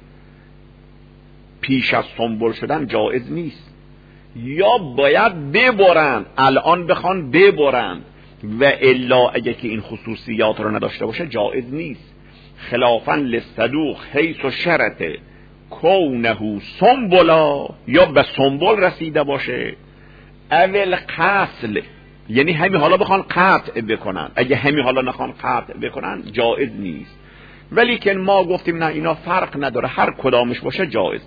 پیش از سنبل شدن جایز نیست، یا باید ببرند الان بخوان ببرند، و الا اگه که این خصوصیات رو نداشته باشه جایز نیست. خلافا للصدوق حیث شرط کونه سنبلا، یا به سنبل رسیده باشه، اول قتل، یعنی همین حالا بخوان قطع بکنن، اگه همین حالا نخوان قطع بکنن جایز نیست. ولی که ما گفتیم نه اینا فرق نداره، هر کدامش باشه جایز.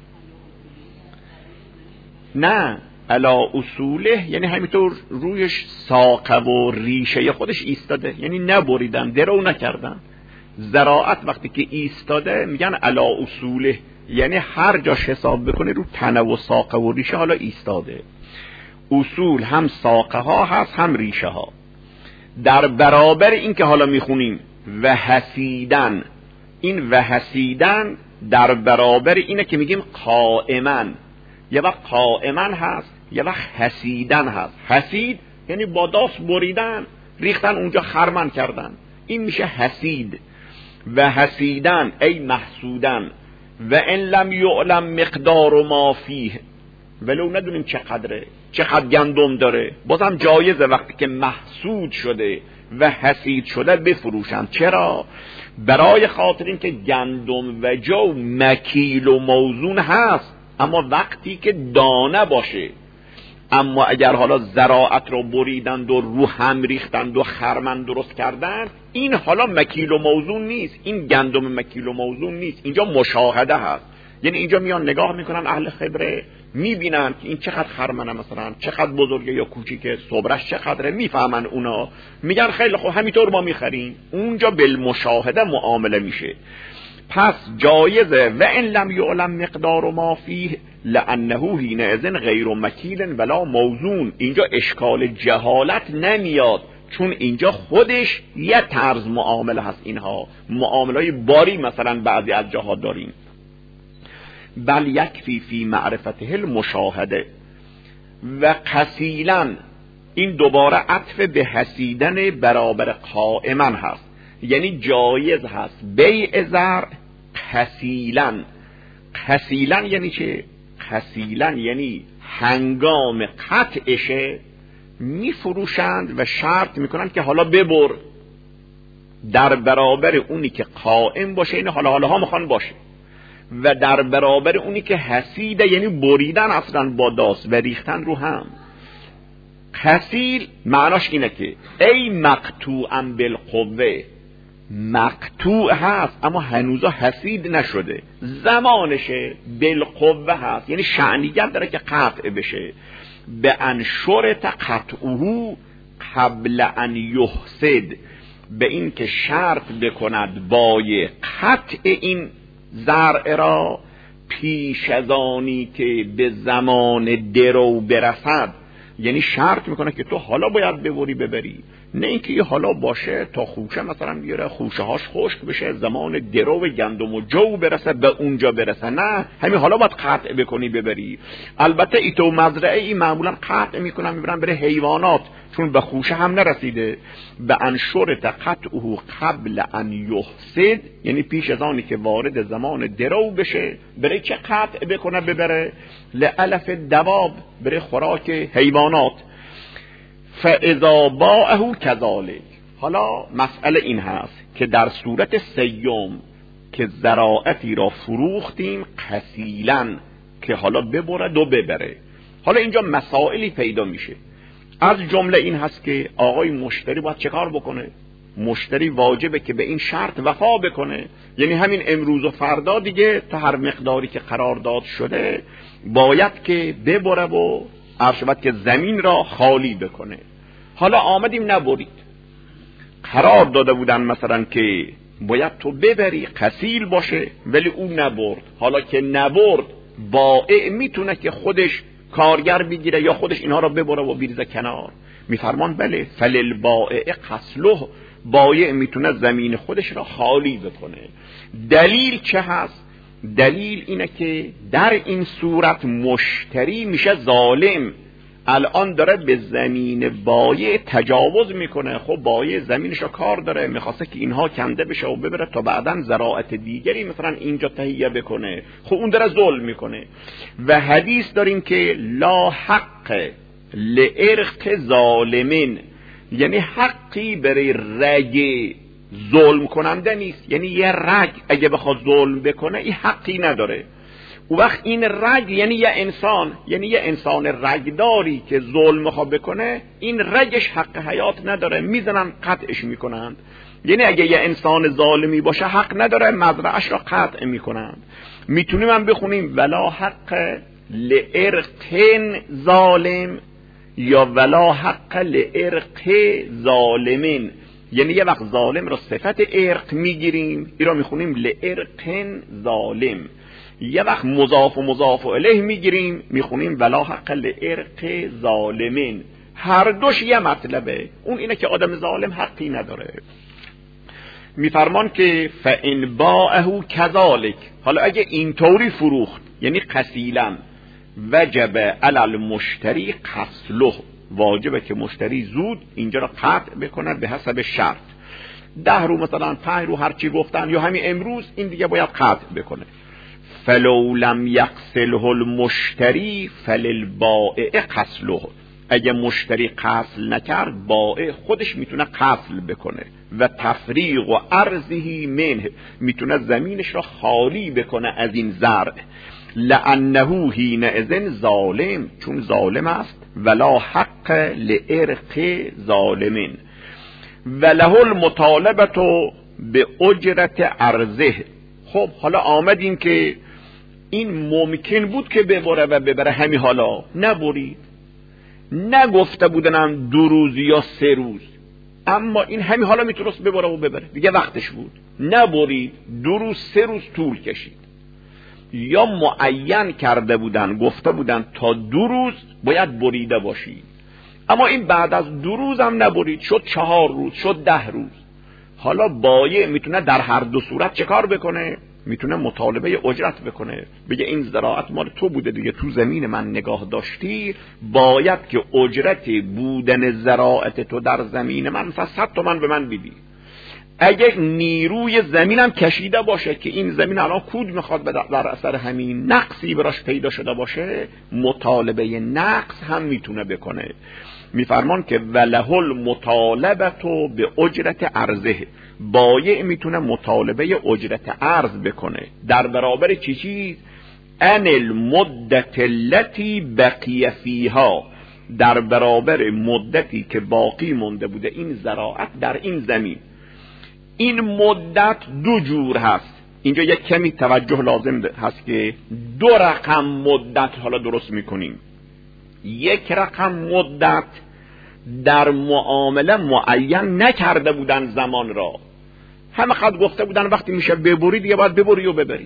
نه علا اصوله یعنی همینطور رویش ساقه و ریشه خودش ایستاده، یعنی نبریدن، درو نکردن. زراعت وقتی که ایستاده میگن علا اصوله، یعنی هر جاش حساب بکنه رو تنه و ساقه و ریشه حالا ایستاده. اصول هم ساقه ها هست هم ریشه ها. در برابر این که حالا میخونیم و حسیدن، این و حسیدن در برابر اینه که میگیم قائما، یه وقت قائما هست یه وقت حسیدن هست. حسید یعنی با داس بریدن، ریختن اونجا خرمن کردن، این میشه حسید. و حسیدن ای محسودن و ان لم یعلم مقدار ما فیه، ولو ندونیم چقدره، چقدر گندم داره، بازم جایزه وقتی که محسود شده و حسید شده بفروشن. چرا؟ برای خاطر این که گندم و جو مکیل و موزون هست، اما وقتی که دانه باشه. اما اگر حالا زراعت رو بریدند و رو هم ریختند و خرمن درست کردند، این حالا مکیل و موزون نیست، این گندم مکیل و موزون نیست، اینجا مشاهده هست. یعنی اینجا میان نگاه میکنن اهل خبره، میبینن که این چقدر خرمنه، مثلا چقدر بزرگه یا کوچیکه، صبرش چقدره، میفهمن اونا، میگن خیلی خوب همینطور ما میخریم. اونجا بالمشاهده معامله میشه. پس جایزه و ان لم یعلم مقدار ما فیه لانه حینئذ غیر مکیل ولا موزون. اینجا اشکال جهالت نمیاد، چون اینجا خودش یه طرز معامله هست. اینها معاملهای باری مثلا بعضی از جاها داریم. بل یکفی فی معرفته المشاهده و قسیلا، این دوباره عطف به حسیدن برابر قائما هست، یعنی جایز هست بیع زرع قسیلا. قسیلا یعنی چه؟ قسیلا یعنی هنگام قطعشه میفروشند و شرط میکنند که حالا ببر، در برابر اونی که قائم باشه، این حالا حالا ها میخوان باشه، و در برابر اونی که حسیده یعنی بریدن اصلا با داس و ریختن رو هم. قسیل معناش اینه که ای مقطوعا بالقوه، مقطوع هست اما هنوزا حسید نشده، زمانشه، بالقوه هست یعنی شعنیت داره که قطع بشه. به انشرت قطعه قبل ان یحسد، به این که شرط بکند بای قطع این زرع را پیش از آنی که به زمان درو برسد، یعنی شرط میکنه که تو حالا باید ببری ببری، نه اینکه یه حالا باشه تا خوشه مثلا بیاره خوشه هاش خشک بشه، زمان درو و گندم و جو برسه به اونجا برسه، نه همین حالا باید قطع بکنی ببری. البته ای تو مزرعه ای معمولا قطع میکنن میبرن بره حیوانات، چون به خوشه هم نرسیده. به انشرت قطعه قبل ان یحسد، یعنی پیش از آنی که وارد زمان درو بشه بره چه قطع بکنه ببره؟ لعلف دواب، بره خوراک حیوانات. فاذا باعه کذالک. حالا مسئله این هست که در صورت سیوم که زراعتی را فروختیم قسیلن که حالا ببرد و ببره، حالا اینجا مسائلی پیدا میشه. از جمله این هست که آقای مشتری باید چه کار بکنه؟ مشتری واجبه که به این شرط وفا بکنه، یعنی همین امروز و فردا دیگه تا هر مقداری که قرارداد شده باید که ببره و عرشبت که زمین را خالی بکنه. حالا آمدیم نبرید، قرار داده بودن مثلا که باید تو ببری قسیل باشه ولی اون نبرد. حالا که نبرد بائع میتونه که خودش کارگر بگیره یا خودش اینها را ببره و بریزه کنار. میفرمان بله فلل بائع قسله، بائع میتونه زمین خودش را خالی بکنه. دلیل چه هست؟ دلیل اینه که در این صورت مشتری میشه ظالم، الان داره به زمین بایع تجاوز میکنه. خب بایع زمینش رو کار داره، میخواسته که اینها کنده بشه و ببره تا بعداً زراعت دیگری مثلا اینجا تهیه بکنه، خب اون داره ظلم میکنه. و حدیث داریم که لا حق لعرق ظالمین، یعنی حقی برای رگ ظلم کننده نیست، یعنی یه رگ اگه بخواد ظلم بکنه این حقی نداره. او وقت این رگ یعنی یه انسان، یعنی یه انسان رگداری که ظلم خواه بکنه، این رگش حق حیات نداره، میزنن قطعش میکنند. یعنی اگه یه انسان ظالمی باشه حق نداره، مزرعش را قطع میکنند. میتونیم هم بخونیم ولا حق لعرق ظالم یا ولا حق لعرق ظالمین، یعنی یه وقت ظالم را صفت عرق میگیریم، این را میخونیم لعرق ظالم، یه وقت مضاف و مضاف الیه میگیریم میخونیم ولا حق لعرق ظالمین. هر دوش یه مطلبه، اون اینه که آدم ظالم حقی نداره. میفرمان که فَإِنْ بَاعَهُ كَذَلِكَ، حالا اگه اینطوری فروخت یعنی قسیلا، وجب علی المشتری قسله، واجبه که مشتری زود اینجا را قطع بکنه به حسب شرط. ده رو مثلا پنج رو هرچی گفتن یا همین امروز این دیگه باید قطع بکنه. فلو لم یقسله المشتری فللبائع قسله، اگه مشتری قسل نکرد بائع خودش میتونه قسل بکنه. و تفریق و ارضه منه، میتونه زمینش را خالی بکنه از این زرع. لانه حینئذ ظالم، چون ظالم است. ولا حق لعرق ظالمین. وله المطالبه به اجرت ارضه. خب حالا آمدیم که این ممکن بود که ببره و ببره، همین حالا نبرید، نگفته بودنم دو روز یا سه روز، اما این همین حالا میتونست ببره و ببره، دیگه وقتش بود، نبرید، دو روز سه روز طول کشید. یا معین کرده بودن، گفته بودن تا دو روز باید بریده باشید، اما این بعد از دو روز هم نبرید، شد چهار روز، شد ده روز. حالا بایع میتونه در هر دو صورت چه کار بکنه؟ میتونه مطالبه اجرت بکنه، بگه این زراعت مال تو بوده دیگه، تو زمین من نگاه داشتی، باید که اجرت بودن زراعت تو در زمین من صد تومن به من بدی. اگه نیروی زمینم کشیده باشه که این زمین الان کود میخواد در اثر همین نقصی براش پیدا شده باشه، مطالبه نقص هم میتونه بکنه. میفرمان که وله المطالبه به اجرت ارزه، بایع میتونه مطالبه اجرت ارز بکنه در برابر چی چیز؟ ان المدت التي بقی فیها، در برابر مدتی که باقی مونده بوده این زراعت در این زمین. این مدت دو جور هست، اینجا یک کمی توجه لازم هست که دو رقم مدت حالا درست میکنیم. یک رقم مدت در معامله معین نکرده بودن زمان را، همه خد گفته بودن وقتی میشه ببری دیگه باید ببری و ببری.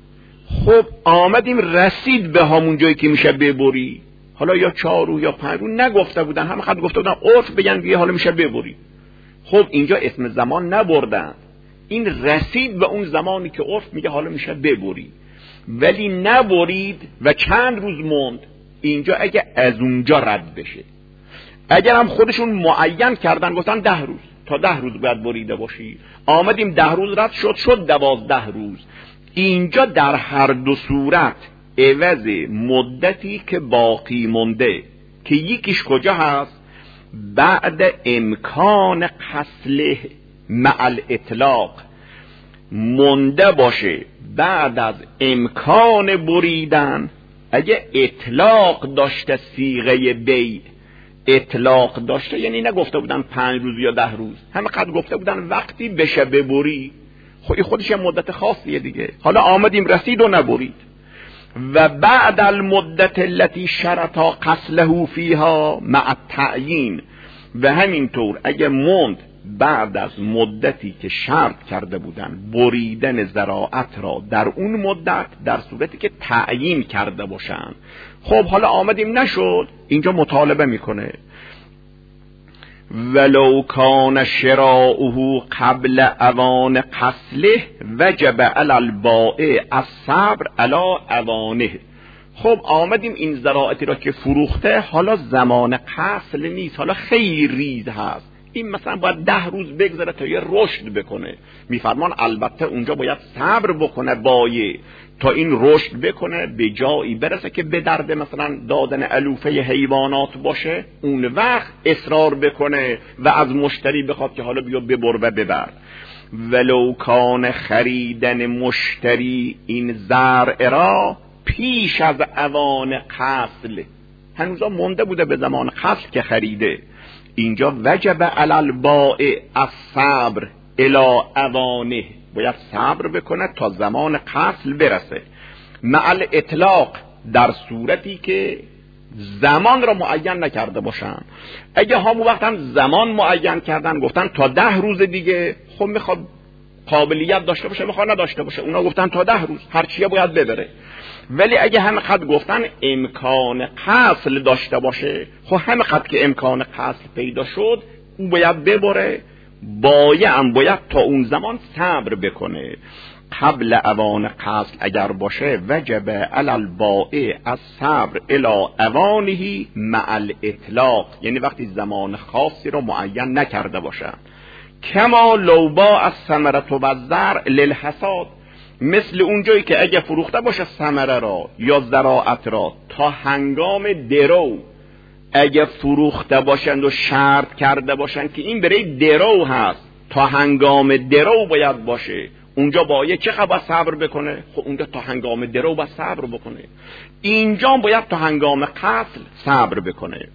خب آمدیم رسید به همون جایی که میشه ببری، حالا یا چهار رو یا پنج رو نگفته بودن، همه خد گفته بودن عرف بگن دیگه حالا میشه ببری. خب اینجا اسم زمان نبردن، این رسید به اون زمانی که عرف میگه حالا میشه ببری، ولی نبرید و چند روز موند. اینجا اگه از اونجا رد بشه، اگر هم خودشون معین کردن گفتن ده روز، تا ده روز باید بریده باشی، آمدیم ده روز رد شد، شد دوازده روز. اینجا در هر دو صورت عوض مدتی که باقی مونده که یکیش کجا هست؟ بعد امکان قسله مع الاطلاق، مونده باشه بعد از امکان بریدن. اگه اطلاق داشته صیغه بیع، اطلاق داشته یعنی نگفته بودن پنج روز یا ده روز، همه قد گفته بودن وقتی بشه ببری. خودی خودش مدت خاصیه دیگه، حالا آمدیم رسید و نبرید. و بعد المدت التي شرطا قسله فيها مع التعیین، و همینطور اگه موند بعد از مدتی که شرط کرده بودن بریدن زراعت را در اون مدت، در صورتی که تعیین کرده باشن. خب حالا آمدیم نشد، اینجا مطالبه میکنه ولو کان شراؤه قبل اوان قسله وجب علی البائع الصبر علی اوانه. خب آمدیم این زراعتی را که فروخته حالا زمان قسل نیست، حالا خیلی ریز هست، این مثلا باید ده روز بگذره تا یه رشد بکنه. میفرمان البته اونجا باید صبر بکنه بایع تا این رشد بکنه، به جایی برسه که به درد مثلا دادن علوفه حیوانات باشه، اون وقت اصرار بکنه و از مشتری بخواد که حالا بیا ببر و ببر. ولو کان خریدن مشتری این زرع را پیش از اوان قتل، هنوزا مونده بوده به زمان قتل که خریده، اینجا وجب علی البائع الصبر الی اوانه، باید صبر بکنه تا زمان قتل برسه. مع الاطلاق، در صورتی که زمان را معین نکرده باشن. اگه همون وقت هم زمان معین کردن، گفتن تا ده روز دیگه، خب میخواد قابلیت داشته باشه میخواد نداشته باشه، اونا گفتن تا ده روز هر چیه باید ببره. ولی اگه همینقدر گفتن امکان قتل داشته باشه، خب همینقدر که امکان قتل پیدا شد او باید ببره، باید هم باید تا اون زمان صبر بکنه. قبل اوان قتل اگر باشه وجب علی البائع الصبر الی اوانه مع الاطلاق، یعنی وقتی زمان خاصی رو معین نکرده باشه. کما لو باع الثمرة والزرع للحصاد، مثل اونجایی که اگه فروخته باشه ثمره را یا زراعت را تا هنگام درو، اگه فروخته باشند و شرط کرده باشند که این برای درو هست، تا هنگام درو باید باشه، اونجا باید چه خبر صبر بکنه؟ خب اونجا تا هنگام درو باید صبر بکنه، اینجا باید تا هنگام قتل صبر بکنه.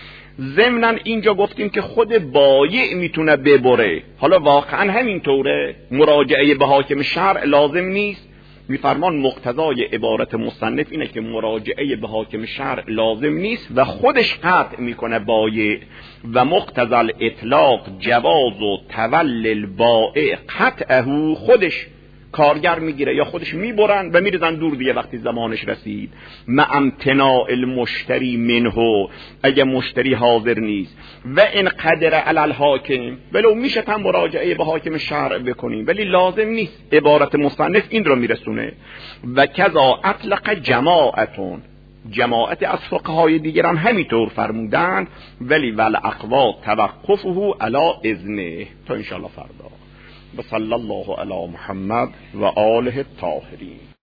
ضمناً اینجا گفتیم که خود بایع میتونه ببره، حالا واقعا همینطوره، مراجعه به حاکم شرع لازم نیست. میفرمان مقتضای عبارت مصنف اینه که مراجعه به حاکم شرع لازم نیست و خودش قطع میکنه بایع، و مقتضی الاطلاق جواز و تولل البائع قطعه، خودش کارگر میگیره یا خودش میبرن و میرزن دور دیگه وقتی زمانش رسید. مع امتناع المشتری منه، اگه مشتری حاضر نیست، و این قدر علی الحاکم، ولو میشه هم مراجعه به حاکم شرع بکنیم ولی لازم نیست. عبارت مصنف این رو میرسونه. و کذا اطلق جماعتون، جماعت از فقهای دیگران همینطور فرمودند، ولی ول اقوا توقفه علی اذنه. تا انشاءالله فردا. و صلی الله علی محمد و آله الطاهرین.